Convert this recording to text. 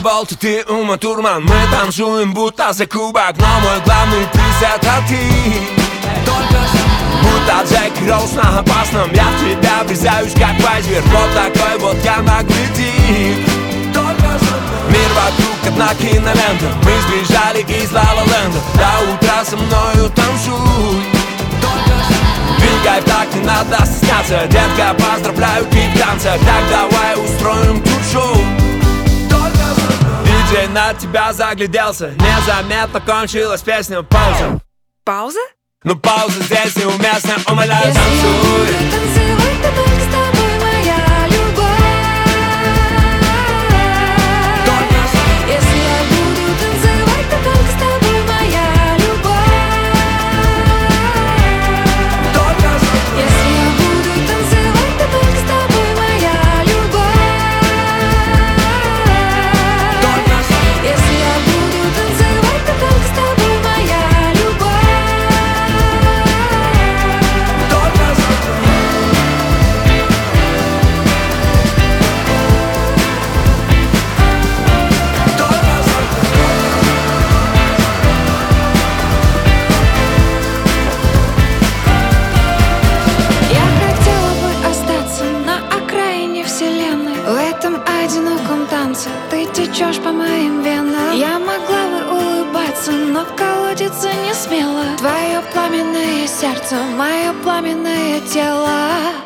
болт, ты Ума Турман. Мы танцуем будто за кубок, но мой главный приз это ты. Будто Джеки Роуз на опасном, я в тебя врезаюсь как вайзвер. Вот такой вот я магнетик. Мир вокруг одна кинолента. Мы сбежали из Ла-Ла-Ленда. До утра со мною танцуй. Двигай в такт, не надо стесняться. Детка, поздравляю, ты в танцах. Так давай устроим тут шоу. Диджей на тебя загляделся. Незаметно кончилась песня. Пауза. Пауза? Ну пауза здесь неуместна. Умоляю, танцуй. Танцевать, то только с тобой моя любовь. Если я буду танцевать, то только с тобой моя любовь. Если я буду танцевать, то только с тобой моя любовь. Если я буду танцевать, то только с тобой моя любовь. Я хотела бы остаться на окраине вселенной. В этом одиноком танце ты течешь по моим венам. Я могла бы улыбаться, но колодиться не смела. Твое пламенное сердце, мое пламенное тело.